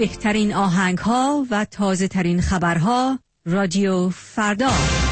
بهترین آهنگ‌ها و تازه‌ترین خبرها. رادیو فردا.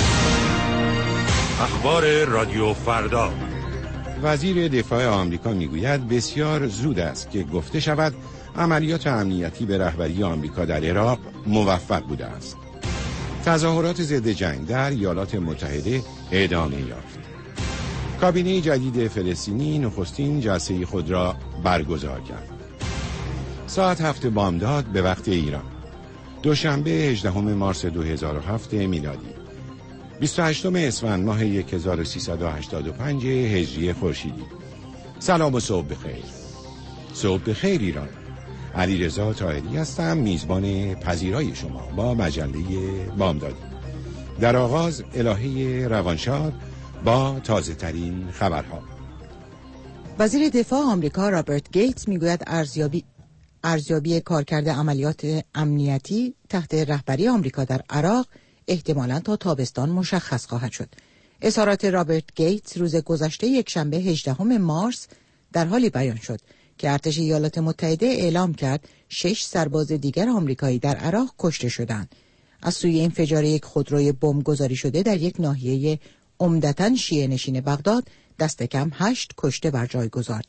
اخبار رادیو فردا. وزیر دفاع آمریکا میگوید بسیار زود است که گفته شود عملیات امنیتی به رهبری آمریکا در عراق موفق بوده است. تظاهرات ضد جنگ در ایالات متحده ادامه یافت. کابینه جدید فلسطینی نخستین جلسه خود را برگزار کرد. ساعت 7 بامداد به وقت ایران. دوشنبه 18 مارس 2007 میلادی. 28 اسفند ماه 1385 هجری خورشیدی. سلام و صبح بخیر. صبح بخیر ایران. علیرضا طاهری هستم، میزبان پذیرای شما با مجله بامداد. در آغاز الهه روانشاد با تازه ترین خبرها. وزیر دفاع آمریکا رابرت گیتس میگوید ارزیابی کارکرد عملیات امنیتی تحت رهبری آمریکا در عراق احتمالاً تا تابستان مشخص خواهد شد. اظهارات رابرت گیتس روز گذشته یکشنبه 18 مارس در حالی بیان شد که ارتش ایالات متحده اعلام کرد 6 سرباز دیگر آمریکایی در عراق کشته شدند. از سوی انفجار یک خودروی بمب گذاری شده در یک ناحیه عمدتاً شیعه نشین بغداد دست کم 8 کشته بر جای گذارد.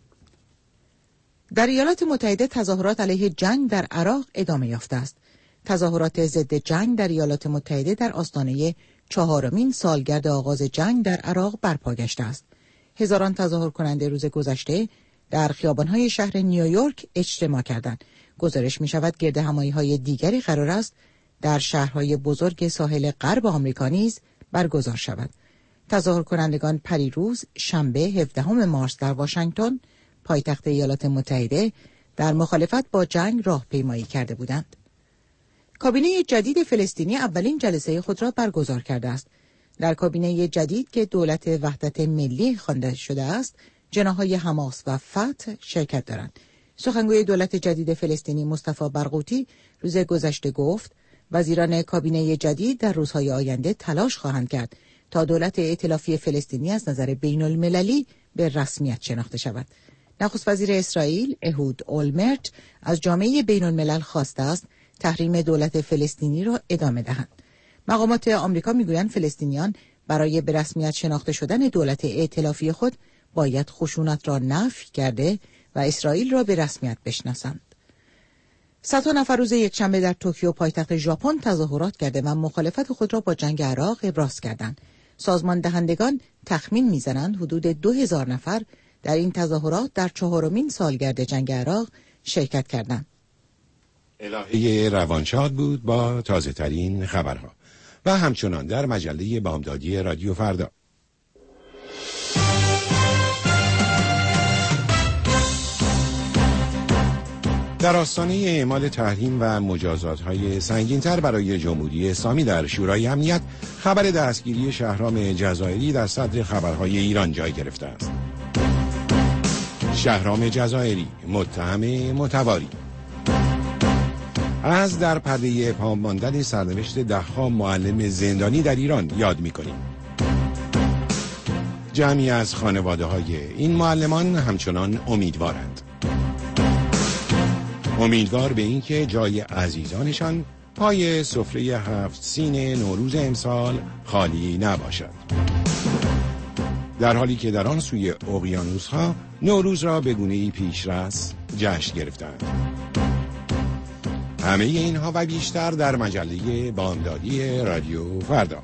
در ایالات متحده تظاهرات علیه جنگ در عراق ادامه یافته است. تظاهرات ضد جنگ در ایالات متحده در آستانه 4مین سالگرد آغاز جنگ در عراق برپا گشته است. هزاران تظاهر کننده روز گذشته در خیابان‌های شهر نیویورک اجتماع کردند. گزارش می‌شود گردهمایی‌های دیگری قرار است در شهرهای بزرگ ساحل غرب آمریکا نیز برگزار شود. تظاهر کنندگان پریروز شنبه 17 مارس در واشنگتن، پایتخت ایالات متحده، در مخالفت با جنگ راهپیمایی کرده بودند. کابینه جدید فلسطینی اولین جلسه خود را برگزار کرده است. در کابینه جدید که دولت وحدت ملی خوانده شده است، جناح‌های حماس و فتح شرکت دارند. سخنگوی دولت جدید فلسطینی مصطفی برغوثی روز گذشته گفت وزیران کابینه جدید در روزهای آینده تلاش خواهند کرد تا دولت ائتلافی فلسطینی از نظر بین‌المللی به رسمیت شناخته شود. نخست وزیر اسرائیل اهود اولمرت از جامعه بین‌الملل خواسته است تحریم دولت فلسطینی را ادامه دهند. مقامات آمریکا میگویند فلسطینیان برای به رسمیت شناخته شدن دولت ائتلافی خود باید خشونت را نفی کرده و اسرائیل را به رسمیت بشناسند. صدها نفر روز یکشنبه در توکیو پایتخت ژاپن تظاهرات کرده و مخالفت خود را با جنگ عراق ابراز کردند. سازمان دهندگان تخمین می‌زنند حدود 2000 نفر در این تظاهرات در 4مین سالگرد جنگ عراق شرکت کردند. الهه روانشاد بود با تازه ترین خبرها و همچنان در مجله بامدادی رادیو فردا. در آستانه اعمال تحریم و مجازات‌های سنگین‌تر برای جمهوری اسلامی در شورای امنیت، خبر دستگیری شهرام جزائری در صدر خبرهای ایران جای گرفته است. شهرام جزائری متهم متواری از در پرده ابهام ماندن سرنوشت ده‌ها معلم زندانی در ایران یاد می‌کنیم. جمعی از خانواده‌های این معلمان همچنان امیدوارند. امیدوار به این که جای عزیزانشان پای سفره 7 سین نوروز امسال خالی نباشد. در حالی که در آن سوی اقیانوس‌ها نوروز را به گونه‌ای پیشرس جشن گرفتند. همه اینها و بیشتر در مجله بامدادی رادیو فردا.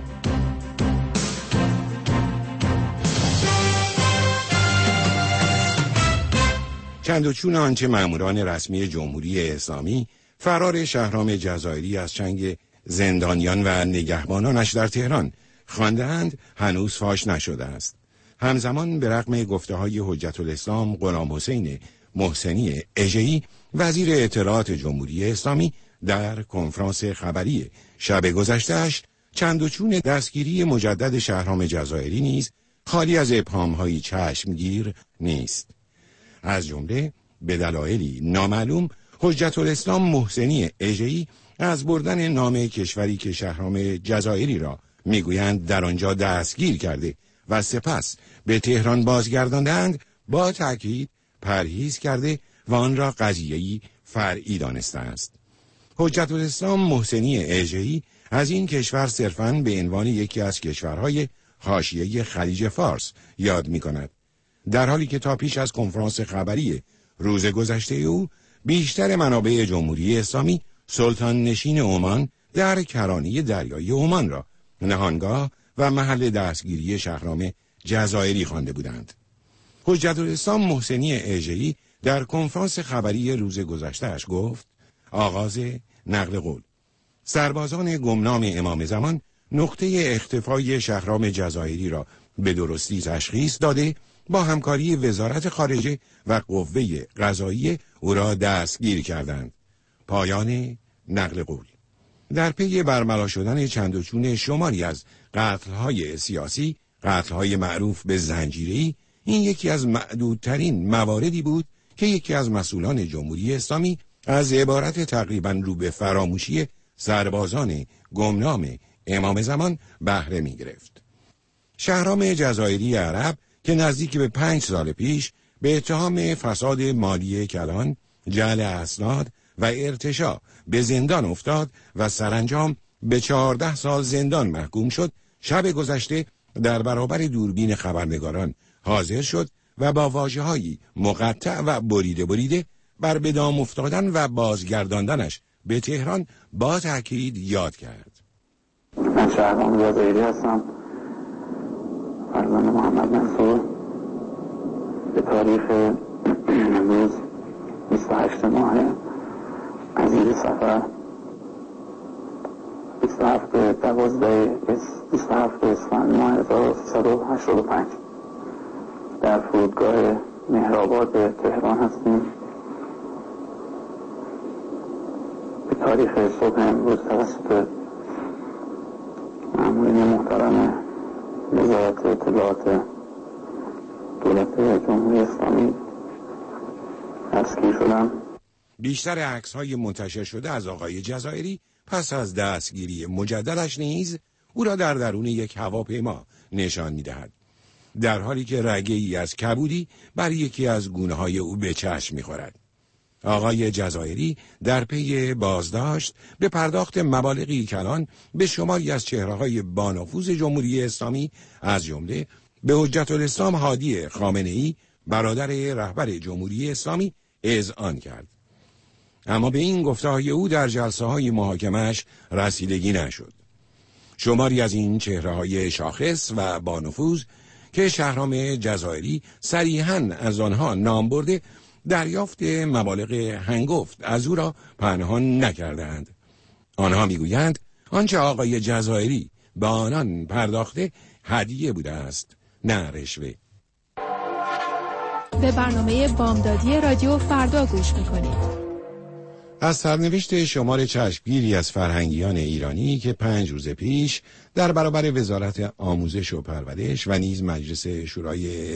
چند و چون آنچه ماموران رسمی جمهوری اسلامی فرار شهرام جزائری از چنگ زندانیان و نگهبانانش در تهران خوانده‌اند هنوز فاش نشده است. همزمان به رغم گفته‌های حجت الاسلام غلام حسین محسنی اژه‌ای وزیر اطلاعات جمهوری اسلامی در کنفرانس خبری شب گذشته‌اش چند و چون دستگیری مجدد شهرام جزائری نیز خالی از ابهام‌های چشمگیر نیست. از جمله به دلایلی نامعلوم حجت الاسلام محسنی اژه‌ای از بردن نام کشوری که شهرام جزائری را میگویند در آنجا دستگیر کرده و سپس به تهران بازگرداندند با تأکید پرهیز کرده و آن را قضیه‌ای فرعی دانسته است. حجت الاسلام محسنی اژه‌ای از این کشور صرفاً به عنوان یکی از کشورهای حاشیه خلیج فارس یاد می‌کند، در حالی که تا پیش از کنفرانس خبری روز گذشته او بیشتر منابع جمهوری اسلامی سلطان نشین عمان در کرانه دریایی عمان را نهانگاه و محل دستگیری شهرام جزایری خوانده بودند. حجت الاسلام محسنی اژه‌ای در کنفرانس خبری روز گذشته‌اش گفت: آغاز نقل قول. سربازان گمنام امام زمان نقطه اختفای شهرام جزایری را به درستی تشخیص داده، با همکاری وزارت خارجه و قوه قضاییه او را دستگیر کردند. پایان نقل قول. در پی برملا شدن چند و چون شماری از قتل‌های سیاسی، قتل‌های معروف به زنجیره‌ای، این یکی از معدودترین مواردی بود که یکی از مسئولان جمهوری اسلامی از عبارت تقریباً رو به فراموشی سربازان گمنام امام زمان بهره می گرفت. شهرام جزایری عرب که نزدیک به 5 سال پیش به اتهام فساد مالی کلان، جعل اسناد و ارتشاء به زندان افتاد و سرانجام به 14 سال زندان محکوم شد، شب گذشته در برابر دوربین خبرنگاران حاضر شد و با واژه‌هایی مقطع و بریده بر به دام افتادن و بازگرداندنش به تهران با تأکید یاد کرد. من شهرام جزایری هستم، فرزند محمد منصور. به تاریخ امروز 28 ماه عزیز صفر 27 اسفند ماه 1385 در فرودگاه مهرآباد تهران هستیم. به تاریخ صبح امروز توسط مأمورین محترم وزارت اطلاعات دولت جمهوری اسلامی دستگیر شدم. بیشتر عکس‌های منتشر شده از آقای جزایری پس از دستگیری مجددش نیز او را در درون یک هواپیما نشان می‌دهد، در حالی که رگه‌ای از کبودی بر یکی از گونه‌های او به چشم می‌خورد. آقای جزایری در پی بازداشت به پرداخت مبالغی کلان به شماری از چهره‌های بانفوذ جمهوری اسلامی از جمله به حجت الاسلام هادی خامنه‌ای برادر رهبر جمهوری اسلامی اذعان کرد. اما به این گفته‌های او در جلسه‌های محاکمه‌اش رسیدگی نشد. شماری از این چهره‌های شاخص و بانفوذ که شهرام جزایری صریحاً از آنها نام برده، دریافت مبالغ هنگفت از او را پنهان نکردند. آنها میگویند آنچه آقای جزایری به آنان پرداخته هدیه بوده است، نه رشوه. به برنامه بامدادی رادیو فردا گوش میکنید. از سرنوشت شمار چشمگیری از فرهنگیان ایرانی که 5 روز پیش در برابر وزارت آموزش و پرورش و نیز مجلس شورای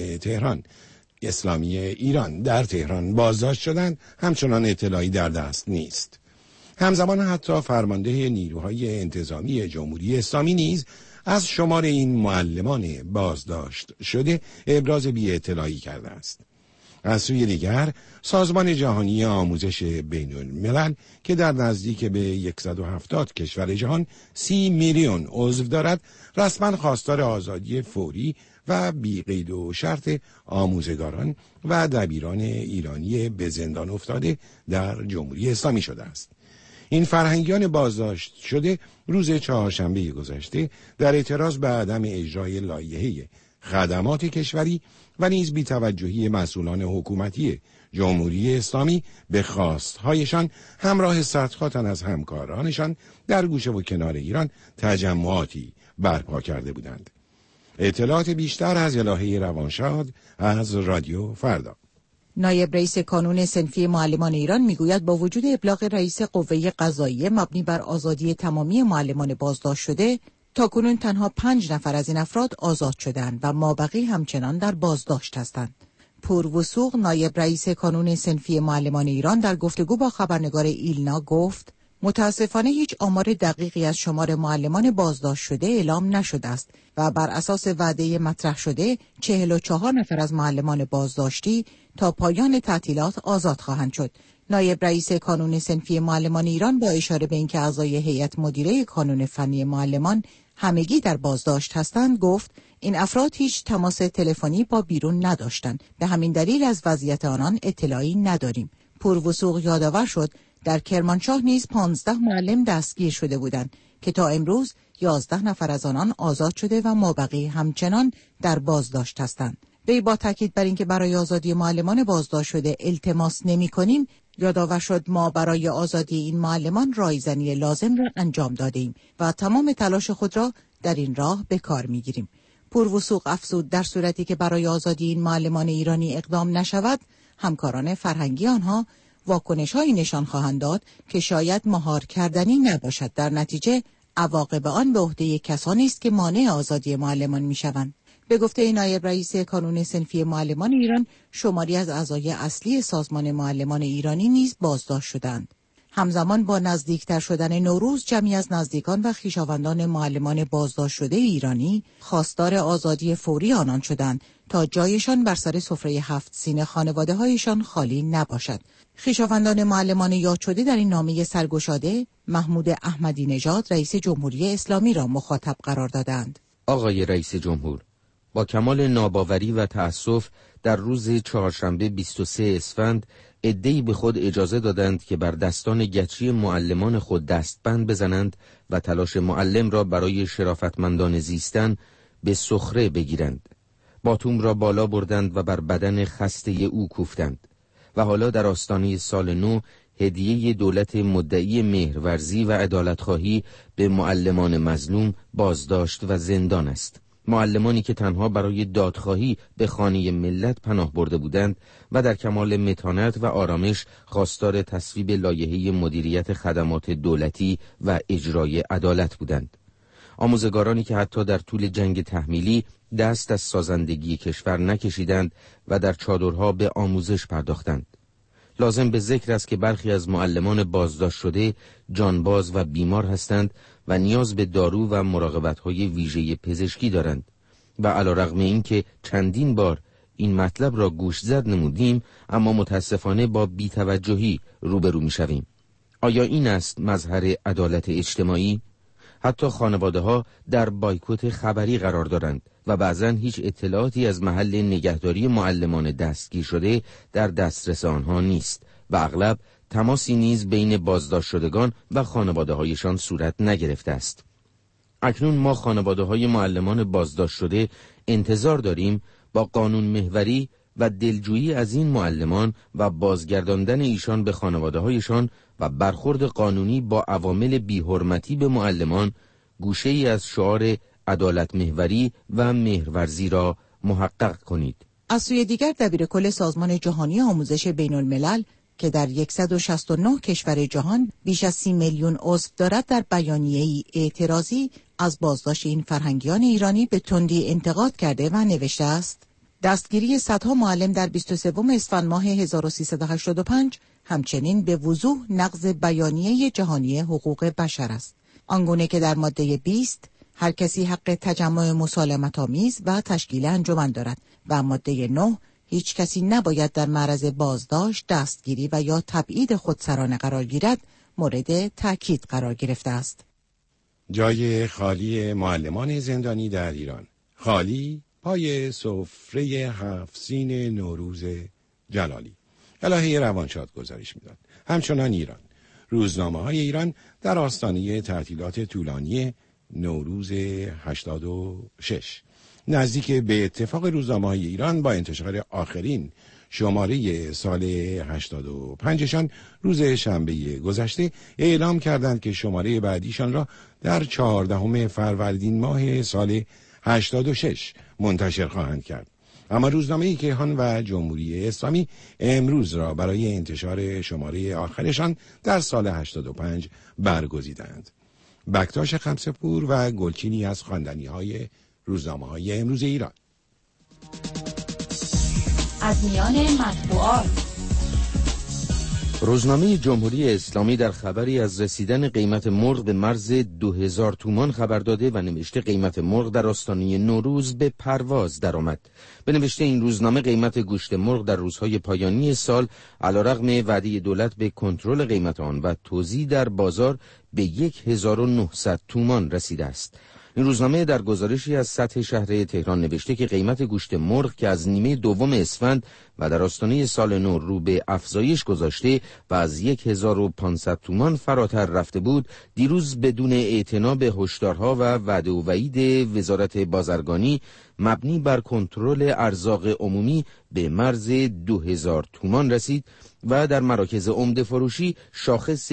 اسلامی ایران در تهران بازداشت شدند، همچنان اطلاعی در دست نیست. همزمان حتی فرمانده نیروهای انتظامی جمهوری اسلامی نیز از شمار این معلمان بازداشت شده ابراز بی اطلاعی کرده است. از سوی دیگر سازمان جهانی آموزش بین الملل که در نزدیک به 170 کشور جهان 30 میلیون عضو دارد، رسما خواستار آزادی فوری و بی قید و شرط آموزگاران و دبیران ایرانی به زندان افتاده در جمهوری اسلامی شده است. این فرهنگیان بازداشت شده روز چهارشنبه گذشته در اعتراض به عدم اجرای لایحه خدمات کشوری و نیز بی‌توجهی مسئولان حکومتی جمهوری اسلامی به خواستهایشان همراه صدها تن از همکارانشان در گوشه و کنار ایران تجمعاتی برپا کرده بودند. اطلاعات بیشتر از الهه روانشاد از رادیو فردا. نایب رئیس کانون صنفی معلمان ایران میگوید با وجود ابلاغ رئیس قوه قضاییه مبنی بر آزادی تمامی معلمان بازداشت شده، تاکنون تنها 5 نفر از این افراد آزاد شدند و مابقی همچنان در بازداشت هستند. پوروسوق نایب رئیس کانون صنفی معلمان ایران در گفتگو با خبرنگار ایلنا گفت: متاسفانه هیچ آمار دقیقی از شمار معلمان بازداشت شده اعلام نشده است و بر اساس وعده مطرح شده 44 نفر از معلمان بازداشتی تا پایان تعطیلات آزاد خواهند شد. نایب رئیس کانون صنفی معلمان ایران با اشاره به اینکه اعضای هیئت مدیره کانون فنی معلمان همگی در بازداشت هستند گفت این افراد هیچ تماس تلفنی با بیرون نداشتند، به همین دلیل از وضعیت آنان اطلاعی نداریم. پوروسوق یادآور شد در کرمانشاه نیز 15 معلم دستگیر شده بودند که تا امروز 11 نفر از آنان آزاد شده و مابقی همچنان در بازداشت هستند. وی با تاکید بر اینکه برای آزادی معلمان بازداشت شده التماس نمی‌کنیم، یادآور شد ما برای آزادی این معلمان رایزنی لازم را انجام دادیم و تمام تلاش خود را در این راه به کار می‌گیریم. پوروسوق افزود در صورتی که برای آزادی این معلمان ایرانی اقدام نشود، همکاران فرهنگی آنها واکنش‌هایی نشان خواهند داد که شاید مهار کردنی نباشد. در نتیجه عواقب آن به عهده کسانی است که مانع آزادی معلمان می‌شوند. به گفته نایب رئیس کانون صنفی معلمان ایران، شماری از اعضای اصلی سازمان معلمان ایرانی نیز بازداشت شدند. همزمان با نزدیکتر شدن نوروز، جمعی از نزدیکان و خویشاوندان معلمان بازداشت شده ایرانی خواستار آزادی فوری آنان شدند تا جایشان بر سر سفره 7 سین خانواده‌هایشان خالی نباشد. خویشاوندان معلمان یاد شده در این نامه سرگشاده محمود احمدی نژاد رئیس جمهوری اسلامی را مخاطب قرار دادند. آقای رئیس جمهور، با کمال ناباوری و تأسف در روز چهارشنبه 23 اسفند عده‌ای به خود اجازه دادند که بر دستان گچی معلمان خود دستبند بزنند و تلاش معلم را برای شرافتمندانه زیستن به سخره بگیرند. باتوم را بالا بردند و بر بدن خسته او کوفتند و حالا در آستانه سال نو هدیه دولت مدعی مهرورزی و عدالتخواهی به معلمان مظلوم بازداشت و زندان است. معلمانی که تنها برای دادخواهی به خانه ملت پناه برده بودند و در کمال متانت و آرامش خواستار تصویب لایحه مدیریت خدمات دولتی و اجرای عدالت بودند. آموزگارانی که حتی در طول جنگ تحمیلی دست از سازندگی کشور نکشیدند و در چادرها به آموزش پرداختند. لازم به ذکر است که برخی از معلمان بازداشت شده جانباز و بیمار هستند و نیاز به دارو و مراقبت‌های ویژه پزشکی دارند و علی‌رغم اینکه چندین بار این مطلب را گوش زد نمودیم، اما متاسفانه با بی‌توجهی روبرو می‌شویم. آیا این است مظهر عدالت اجتماعی؟ حتی خانواده‌ها در بایکوت خبری قرار دارند و بعضاً هیچ اطلاعاتی از محل نگهداری معلمان دستگیر شده در دسترس آنها نیست و اغلب تماسی نیز بین بازداشت شدگان و خانواده‌هایشان صورت نگرفته است. اکنون ما خانواده‌های معلمان بازداشت شده انتظار داریم با قانون محوری و دلجویی از این معلمان و بازگرداندن ایشان به خانواده‌هایشان و برخورد قانونی با عوامل بی‌حرمتی به معلمان گوشه‌ای از شعار عدالت محوری و مهرورزی را محقق کنید. از سوی دیگر دبیرکل سازمان جهانی آموزش بین الملل که در 169 کشور جهان بیش از 30 میلیون عضو دارد در بیانیه‌ای اعتراضی از بازداشت این فرهنگیان ایرانی به تندی انتقاد کرده و نوشته است: دستگیری صدها معلم در 23 اسفند ماه 1385 همچنین به وضوح نقض بیانیه جهانی حقوق بشر است، آنگونه که در ماده 20 هر کسی حق تجمع مسالمت‌آمیز و تشکیل انجمن دارد و ماده 9 هیچ کسی نباید در معرض بازداشت، دستگیری و یا تبعید خودسرانه قرار گیرد مورد تأکید قرار گرفته است. جای خالی معلمان زندانی در ایران، خالی پای سفره 7 سین نوروز جلالی. الهه روانشاد گزارش میداد. همچنان ایران، روزنامه‌های ایران در آستانه تعطیلات طولانی نوروز 86 نزدیک به اتفاق روزنامه‌های ایران با انتشار آخرین شماره سال 85شان روز شنبه گذشته اعلام کردند که شماره بعدیشان را در 14 فروردین ماه سال 86 منتشر خواهند کرد. اما روزنامه کیهان و جمهوری اسلامی امروز را برای انتشار شماره آخرشان در سال 85 برگزیدند. بکتاش خمسه‌پور و گلچینی از خواندنی‌های روزنامه‌های امروز ایران. از میان مطبوعات: روزنامه جمهوری اسلامی در خبری از رسیدن قیمت مرغ به مرز 2000 تومان خبر داده و نوشته قیمت مرغ در آستانه نوروز به پرواز درآمد. به نوشته این روزنامه قیمت گوشت مرغ در روزهای پایانی سال علیرغم وعده دولت به کنترل قیمت آن و توزیع در بازار به 1900 تومان رسیده است. این روزنامه در گزارشی از سطح شهر تهران نوشته که قیمت گوشت مرغ که از نیمه دوم اسفند و در آستانه سال نو رو به افزایش گذاشته و از 1500 تومان فراتر رفته بود، دیروز بدون اعتنا به هشدارها و وعده و وعید وزارت بازرگانی مبنی بر کنترل ارزاق عمومی به مرز 2000 تومان رسید و در مراکز عمده فروشی شاخص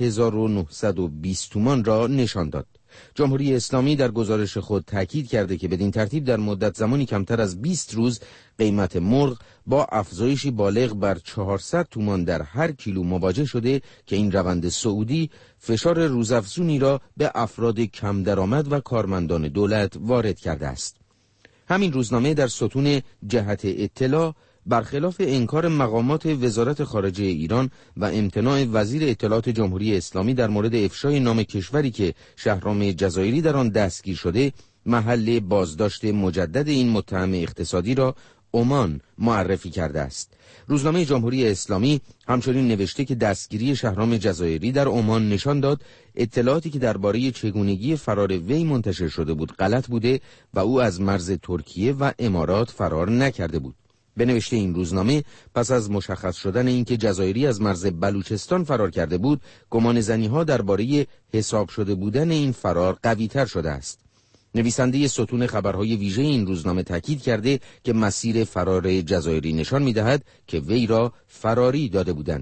1920 تومان را نشان داد. جمهوری اسلامی در گزارش خود تاکید کرده که بدین ترتیب در مدت زمانی کمتر از 20 روز قیمت مرغ با افزایشی بالغ بر 400 تومان در هر کیلو مواجه شده که این روند صعودی فشار روزافزونی را به افراد کم درآمد و کارمندان دولت وارد کرده است. همین روزنامه در ستون جهت اطلاع برخلاف انکار مقامات وزارت خارجه ایران و امتناع وزیر اطلاعات جمهوری اسلامی در مورد افشای نام کشوری که شهرام جزایری در آن دستگیر شده، محل بازداشت مجدد این متهم اقتصادی را عمان معرفی کرده است. روزنامه جمهوری اسلامی همچنین نوشته که دستگیری شهرام جزایری در عمان نشان داد اطلاعاتی که درباره چگونگی فرار وی منتشر شده بود غلط بوده و او از مرز ترکیه و امارات فرار نکرده بود. به نوشته این روزنامه پس از مشخص شدن اینکه جزایری از مرز بلوچستان فرار کرده بود، گمان زنی‌ها درباره حساب شده بودن این فرار قوی‌تر شده است. نویسنده ستون خبرهای ویژه این روزنامه تاکید کرده که مسیر فرار جزایری نشان می‌دهد که وی را فراری داده بودند.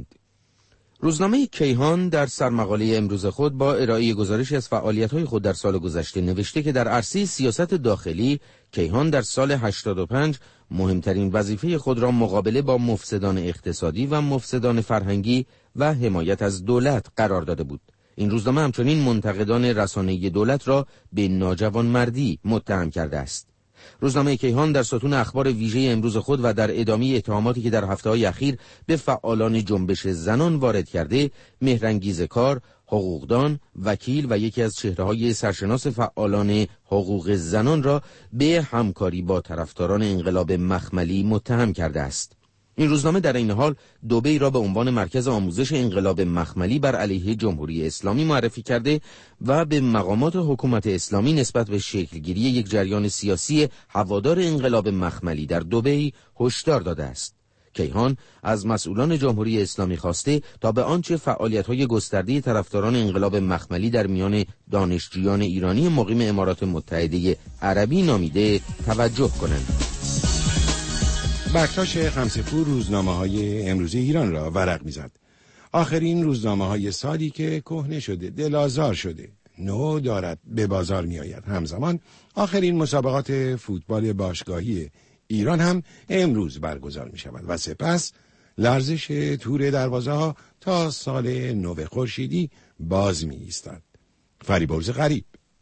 روزنامه کیهان در سرمقاله امروز خود با ارائه گزارشی از فعالیت‌های خود در سال گذشته نوشته که در عرصه سیاست داخلی کیهان در سال 85 مهمترین وظیفه خود را مقابله با مفسدان اقتصادی و مفسدان فرهنگی و حمایت از دولت قرار داده بود. این روزنامه همچنین منتقدان رسانه‌ای دولت را به ناجوانمردی متهم کرده است. روزنامه کیهان در ستون اخبار ویژه امروز خود و در ادامه اتهاماتی که در هفته‌های اخیر به فعالان جنبش زنان وارد کرده، مهرانگیز کار، حقوقدان، وکیل و یکی از چهره‌های سرشناس فعالان حقوق زنان را به همکاری با طرفداران انقلاب مخملی متهم کرده است. این روزنامه در این حال دبی را به عنوان مرکز آموزش انقلاب مخملی بر علیه جمهوری اسلامی معرفی کرده و به مقامات حکومت اسلامی نسبت به شکلگیری یک جریان سیاسی هوادار انقلاب مخملی در دبی هشدار داده است. کیهان از مسئولان جمهوری اسلامی خواسته تا به آنچه فعالیت‌های گسترده طرفداران انقلاب مخملی در میان دانشجویان ایرانی مقیم امارات متحده عربی نامیده توجه کنند. بکتاش خمسه‌پور روزنامه‌های امروزی ایران را ورق می‌زد. آخرین روزنامه‌های سالی که کهنه شده، دل‌آزار شده، نو دارد به بازار می‌آید. همزمان آخرین مسابقات فوتبال باشگاهی ایران هم امروز برگزار می‌شود و سپس لرزش تور دروازه‌ها تا سال نو خورشیدی باز می‌ایستد. فریبرز غریب.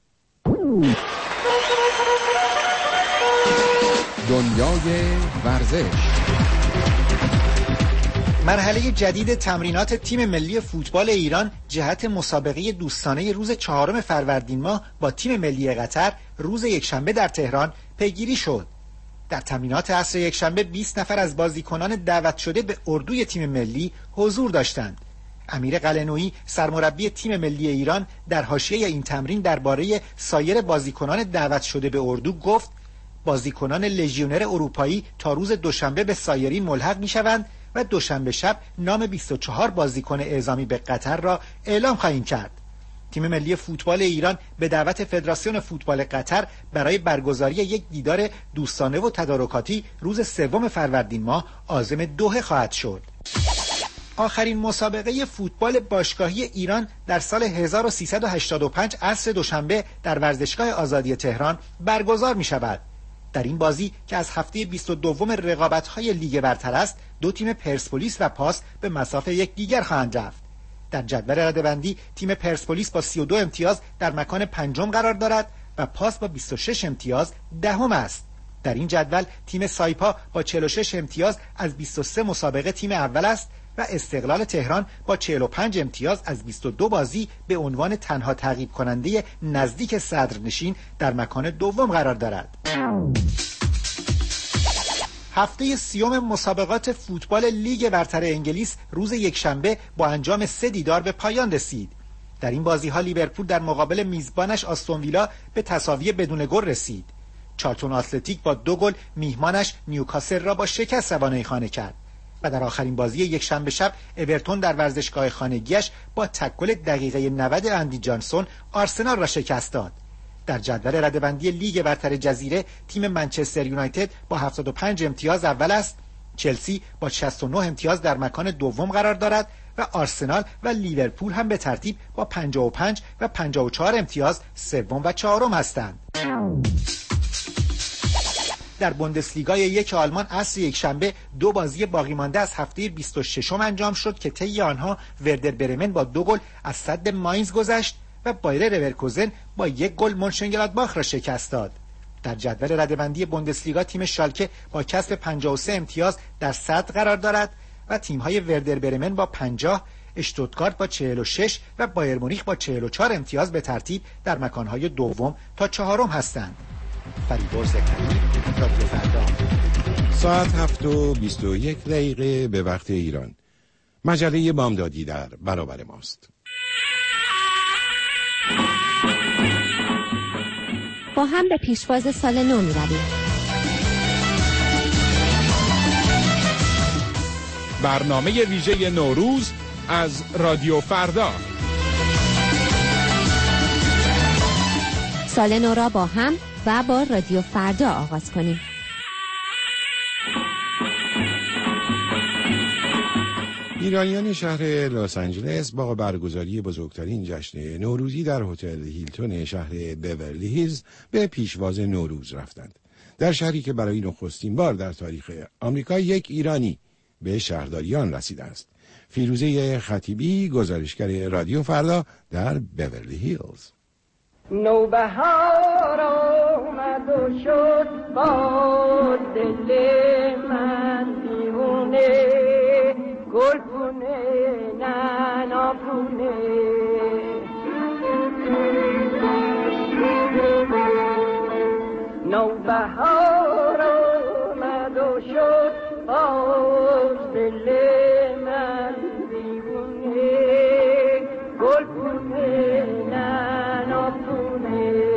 دنیای ورزش. مرحله جدید تمرینات تیم ملی فوتبال ایران جهت مسابقه دوستانه روز 4 فروردین ماه با تیم ملی قطر روز یکشنبه در تهران پیگیری شد. در تمرینات عصر یکشنبه 20 نفر از بازیکنان دعوت شده به اردوی تیم ملی حضور داشتند. امیر قلعه‌نویی سرمربی تیم ملی ایران در حاشیه این تمرین درباره سایر بازیکنان دعوت شده به اردو گفت: بازیکنان لژیونر اروپایی تا روز دوشنبه به سایرین ملحق می‌شوند و دوشنبه شب نام 24 بازیکن اعزامی به قطر را اعلام خواهیم کرد. تیم ملی فوتبال ایران به دعوت فدراسیون فوتبال قطر برای برگزاری یک دیدار دوستانه و تدارکاتی روز 3 فروردین ماه عازم دوحه خواهد شد. آخرین مسابقه فوتبال باشگاهی ایران در سال 1385 عصر دوشنبه در ورزشگاه آزادی تهران برگزار می‌شود. در این بازی که از هفته 22 رقابت‌های لیگ برتر است، دو تیم پرسپولیس و پاس به مسافه یکدیگر خواهند رفت. در جدول رده‌بندی تیم پرسپولیس با 32 امتیاز در مکان پنجم قرار دارد و پاس با 26 امتیاز دهم است. در این جدول تیم سایپا با 46 امتیاز از 23 مسابقه تیم اول است و استقلال تهران با 45 امتیاز از 22 بازی به عنوان تنها تعقیب کننده نزدیک صدرنشین در مکان دوم قرار دارد. هفته سیوم مسابقات فوتبال لیگ برتر انگلیس روز یکشنبه با انجام 3 دیدار به پایان رسید. در این بازی‌ها لیورپول در مقابل میزبانش آستون ویلا به تساوی بدون گل رسید. چارلتون اتلتیک با 2 گل میهمانش نیوکاسل را با شکست روانه خانه کرد و در آخرین بازی یکشنبه شب اورتون در ورزشگاه خانگیش با تک گل دقیقه 90 اندی جانسون آرسنال را شکست داد. در جدول رده‌بندی لیگ برتر جزیره تیم منچستر یونایتد با 75 امتیاز اول است، چلسی با 69 امتیاز در مکان دوم قرار دارد و آرسنال و لیورپول هم به ترتیب با 55 و 54 امتیاز سوم و چهارم هستند. در بوندسلیگای 1 آلمان عصر یکشنبه 2 بازی باقی مانده از هفته 26 انجام شد که طی آنها وردر برمن با 2 گل از سد ماینز گذشت و بایر لورکوزن با 1 گل مونشنگلادباخ را شکست داد. در جدول رده‌بندی بوندسلیگا تیم شالکه با کسب 53 امتیاز در صدر قرار دارد و تیم‌های وردر برمن با 50، اشتوتگارت با 46 و بایر مونیخ با 44 امتیاز به ترتیب در مکان‌های دوم تا چهارم هستند. فریبرز زکریا، رادیو فردا. ساعت 7:21 به وقت ایران. مجله بامدادی در برابر ماست. با هم به پیشواز سال نو می رویم. برنامه ویژه نوروز از رادیو فردا. سال نو را با هم و با رادیو فردا آغاز کنیم. ایرانیان شهر لس آنجلس با برگزاری بزرگترین جشن نوروزی در هتل هیلتون شهر بیورلی هیلز به پیشواز نوروز رفتند. در شهری که برای نخستین بار در تاریخ آمریکا یک ایرانی به شهرداریان رسیده است. فیروزه خطیبی، گزارشگر رادیو فردا در بیورلی هیلز. نوبهار آمد و شد با دل من دیوونه، گل پونه نانا پونه، نوبهار آمد و شد با دل من دیوونه، گل پونه نانا پونه.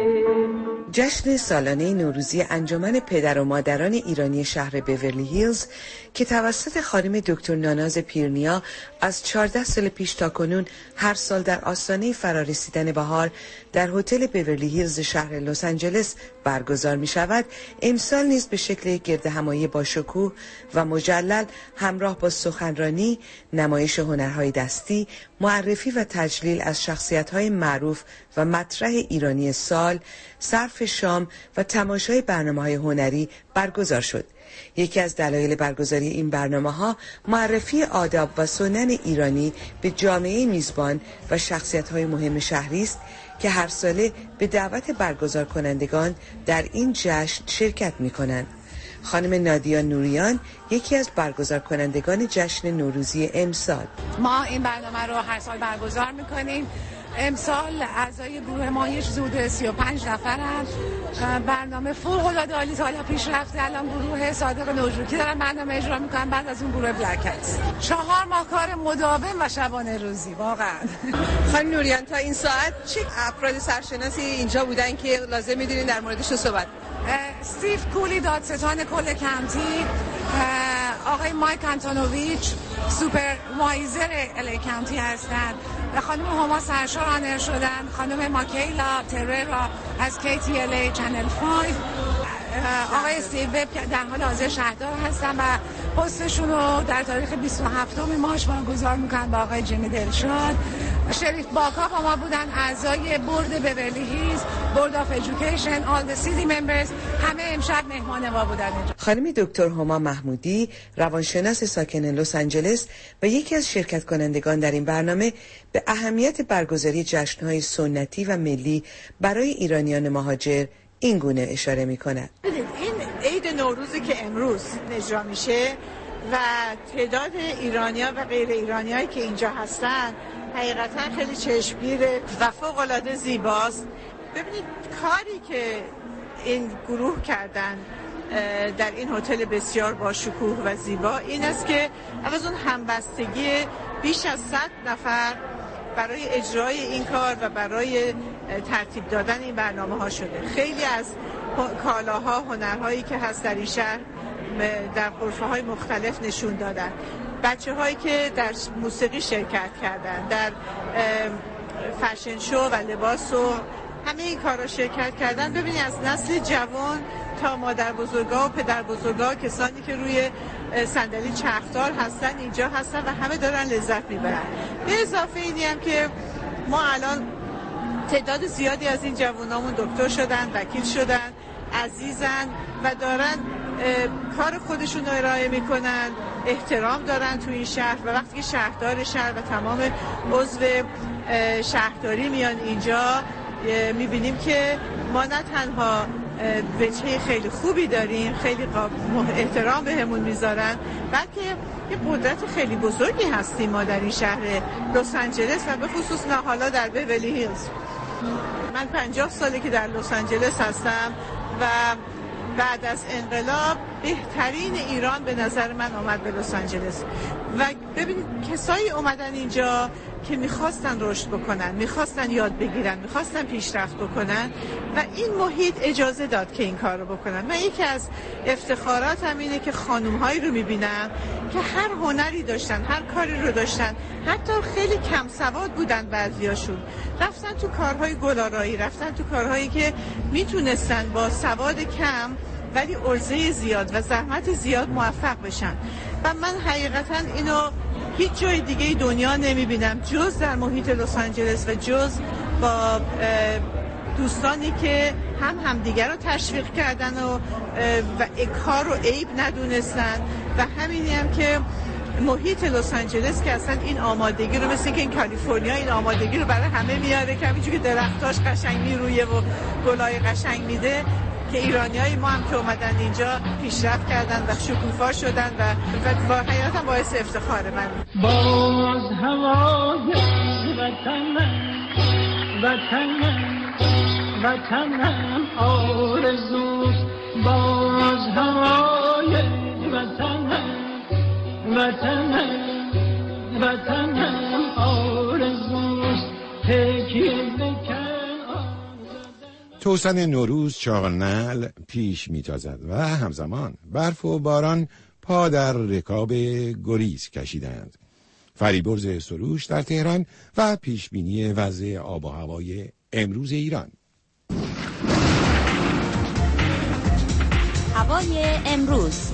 جشن سالانه نوروزی انجمن پدر و مادران ایرانی شهر بیورلی هیلز که توسط خانم دکتر ناناز پیرنیا از 14 سال پیش تا کنون هر سال در آستانه فرارسیدن بهار در هتل بیورلی هیلز شهر لس آنجلس برگزار می شود، امسال نیز به شکل گردهمایی با شکوه و مجلل همراه با سخنرانی، نمایش هنرهای دستی، معرفی و تجلیل از شخصیت‌های معروف و مطرح ایرانی سال، صرف شام و تماشای برنامه‌های هنری برگزار شد. یکی از دلایل برگزاری این برنامه‌ها معرفی آداب و سنن ایرانی به جامعه میزبان و شخصیت‌های مهم شهری است که هر ساله به دعوت برگزار کنندگان در این جشن شرکت می‌کنند. خانم نادیا نوریان یکی از برگزار کنندگان جشن نوروزی امسال. ما این برنامه رو هر سال برگزار می‌کنیم. امسال اعضای گروه ما یک حدود 35 نفرن. برنامه فوق‌العاده عالی تا حالا پیش رفته. الان گروه صادق نوجوکی دارن برنامه اجرا میکنن، بعد از اون گروه بلکت. 4 ماه کار مداوم و شبانه روزی واقعا. خانم نوریان تا این ساعت چه افراد سرشناسی اینجا بودن که لازم می‌دونین در موردش صحبت؟ استیو کولی دادستان کل کانتی، آقای مایک آنتونوویچ سوپروایزر الی کانتی هستند و خانم هما سرشار آنر شدن، خانم ماکیلا تررا از KTLA چنل 5، آقای استیو وب که در حال حاضر شهردار هستن و پستشون رو در تاریخ 27 مارس برگزار میکنن با آقای جیمی دلشاد. شریف باکا با ما بودن، اعضای بورد بیورلی هیلز، بورد آف ایژوکیشن، آل دی سیتی ممبرز، همه امشب مهمان ما بودن. خانم دکتر هما محمودی، روانشناس ساکن لس آنجلس و یکی از شرکت کنندگان در این برنامه به اهمیت برگزاری جشن‌های سنتی و ملی برای ایرانیان مهاجر این گونه اشاره می‌کند. این عید نوروزی که امروز اجرا میشه و تعداد ایرانی‌ها و غیر ایرانی‌هایی که اینجا هستن حقیقتا خیلی چشمگیره و فوق‌العاده زیباست. ببینید کاری که این گروه کردن در این هتل بسیار با شکوه و زیبا این است که از اون همبستگی بیش از 100 نفر برای اجرای این کار و برای ترتیب دادن این برنامه ها شده. خیلی از کالاها، هنرهایی که هست در این شهر در غرفه های مختلف نشون دادن. بچه هایی که در موسیقی شرکت کردن، در فشن شو و لباس و همه این کارا شرکت کردن. ببینید از نسل جوان تا مادر بزرگا و پدر بزرگا، کسانی که روی صندلی چرخدار هستن اینجا هستن و همه دارن لذت میبرن. به اضافه اینی هم که ما الان تعداد زیادی از این جوانامون دکتر شدن، وکیل شدن، عزیزن و دارن کار خودشون رو ارائه میکنن، احترام دارن تو این شهر و وقتی که شهردار شهر و تمام عضو شهرداری میان اینجا میبینیم که ما نه تنها وجهه خیلی خوبی داریم، خیلی احترام بهمون میذارن، بلکه یه قدرت خیلی بزرگی هستیم ما در این شهر لس آنجلس و به خصوص حالا در بیولی هیلز. من 50 ساله که در لس آنجلس هستم و بعد از انقلاب بهترین ایران به نظر من آمد به لس آنجلس و ببینید کسایی اومدن اینجا که میخواستن رشد بکنن، میخواستن یاد بگیرن، میخواستن پیشرفت بکنن و این محیط اجازه داد که این کار رو بکنن. من یکی از افتخاراتم اینه که خانومهایی رو میبینم که هر هنری داشتن، هر کاری رو داشتن، حتی خیلی کم سواد بودن بعضیاشون، رفتن تو کارهای گلارایی، رفتن تو کارهایی که میتونستن با سواد کم ولی عرضه زیاد و زحمت زیاد موفق بشن و من حقیقتا اینو هیچ جای دیگه دنیا نمیبینم جز در محیط لس آنجلس و جز با دوستانی که هم دیگر رو تشویق کردن و کار رو عیب ندونستن و همینی هم که محیط لس آنجلس که اصلا این آمادگی رو مثل که این کالیفرنیا این آمادگی رو برای همه میاره که همینجوری که درختاش قشنگ میرویه و گلای قشنگ میده که ایرانیای ما هم که اومدن اینجا پیشرفت کردن و شکوفا شدن و حقیقتا باعث افتخار من. باز هوای وطنم آرزوست، باز هوای وطنم آرزوست، تکیه بکن. توسن نوروز چاغنل پیش میتازد و همزمان برف و باران پا در رکاب گریز کشیدند. فریبرز سروش در تهران و پیشبینی وضع آب و هوای امروز ایران. هوای امروز.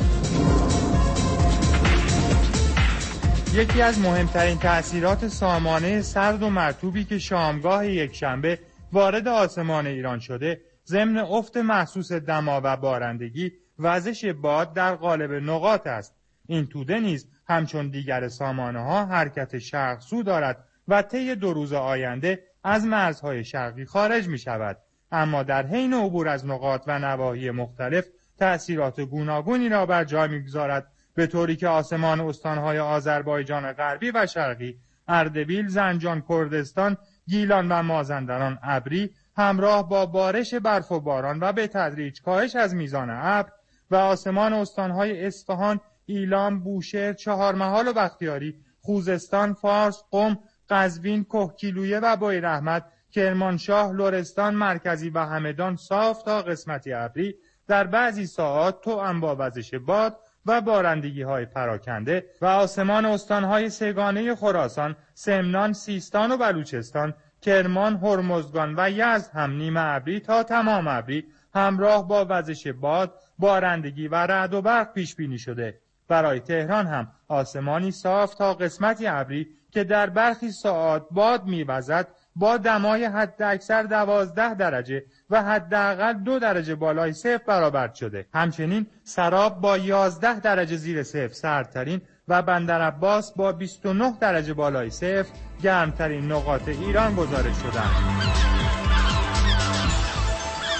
یکی از مهمترین تأثیرات سامانه سرد و مرطوبی که شامگاه یکشنبه وارد آسمان ایران شده، ضمن افت محسوس دما و بارندگی، وزش باد در قالب نقاط است. این توده نیز همچون دیگر سامانه‌ها حرکت شرق سو دارد و طی 2 روز آینده از مرزهای شرقی خارج می شود، اما در حین عبور از نقاط و نواحی مختلف تأثیرات گوناگونی را بر جای می‌گذارد، به طوری که آسمان استانهای آذربایجان غربی و شرقی، اردبیل، زنجان، کردستان، گیلان و مازندران ابری همراه با بارش برف و باران و به تدریج کاهش از میزان ابر و آسمان استانهای اصفهان، ایلام، بوشهر، چهارمحال و بختیاری، خوزستان، فارس، قم، قزوین، کهگیلویه و بویراحمد، کرمانشاه، لرستان مرکزی و همدان صاف تا قسمتی ابری، در بعضی ساعات توأم با وزش باد و بارندگی‌های پراکنده و آسمان استان‌های سگانه خراسان، سمنان، سیستان و بلوچستان، کرمان، هرمزگان و یزد هم نیمه ابری تا تمام ابری همراه با وزش باد، بارندگی و رعد و برق پیش بینی شده. برای تهران هم آسمانی صاف تا قسمتی ابری که در برخی ساعات باد می‌وزد، با دمای حداکثر 12 درجه و حداقل 2 درجه بالای صفر برآورد شده. همچنین سراب با 11 درجه زیر صفر سردترین و بندرعباس با 29 درجه بالای صفر گرمترین نقاط ایران گزارش شدند.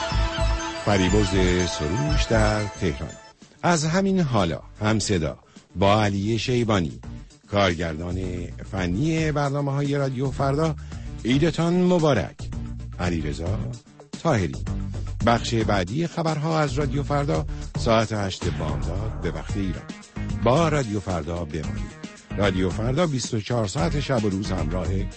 فریبرز سروش در تهران. از همین حالا هم صدا با علی شیبانی. کارگردان فنی برنامه‌های رادیو فردا، عیدتان مبارک. علیرضا طاهری. بخش بعدی خبرها از رادیو فردا ساعت 8 بامداد به وقت ایران. با رادیو فردا بمانید. رادیو فردا 24 ساعت شب و روز همراه